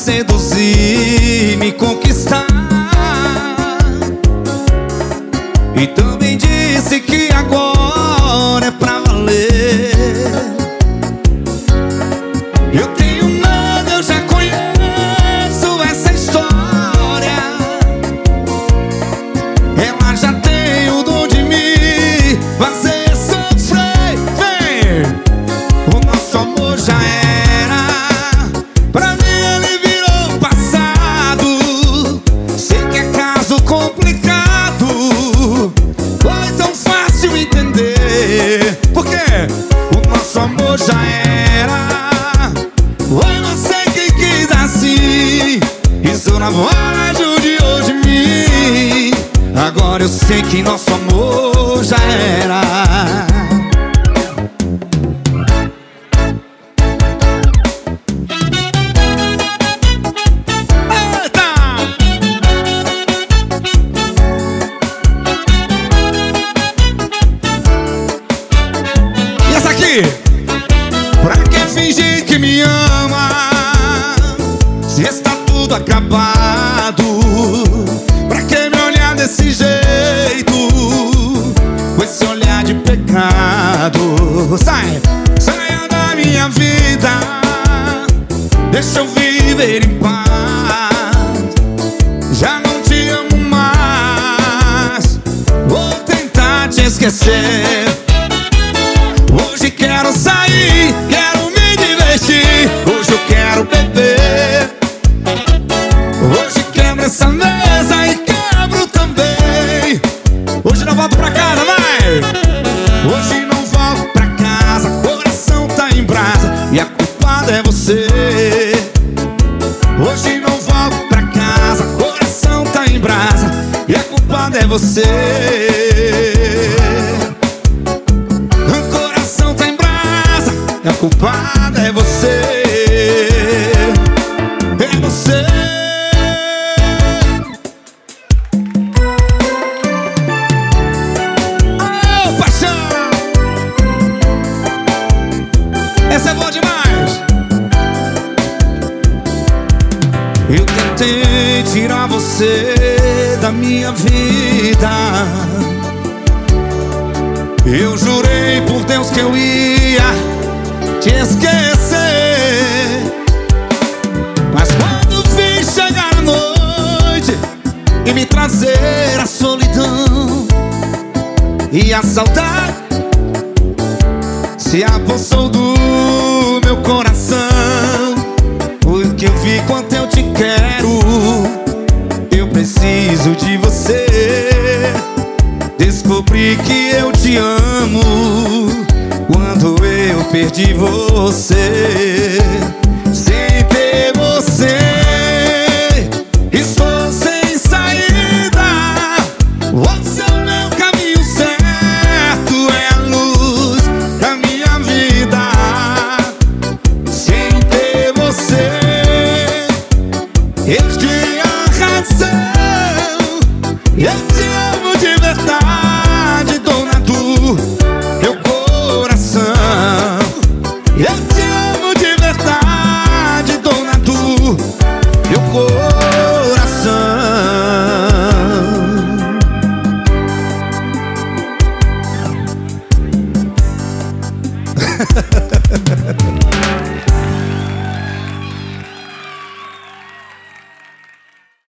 seduzir, me conquistar. E também disse que agora é pra valer. Eu tenho nada, eu já conheço essa história. Ela já tem o dom de me fazer sofrer. Vem! O nosso amor já era, pra mim ele virou passado. Sei que é caso complicado, foi tão fácil entender. Porque o nosso amor já era, foi você que quis assim. Isso na voz de hoje em mim. Agora eu sei que nosso amor já era. Eita! E essa aqui? Pra quem fingir que me ama, se está tudo acabado. Pra quem me olhar desse jeito, com esse olhar de pecado. Saia da minha vida, deixa eu viver em paz. Já não te amo mais, vou tentar te esquecer. Hoje quero sair, quero me divertir. Hoje eu quero beber. Hoje quebro essa mesa e quebro também. Hoje não volto pra casa, vai! Hoje não volto pra casa, coração tá em brasa e a culpada é você. Hoje não volto pra casa, coração tá em brasa e a culpada é você. A culpada é você. É você. Oh, paixão! Essa é boa demais. Eu tentei tirar você da minha vida. Eu jurei por Deus que eu ia te esquecer. Mas quando vi chegar a noite e me trazer a solidão e a saudade, se apossou do meu coração. Porque eu vi quanto eu te quero, eu preciso de você. Descobri que eu te amo quando eu perdi você.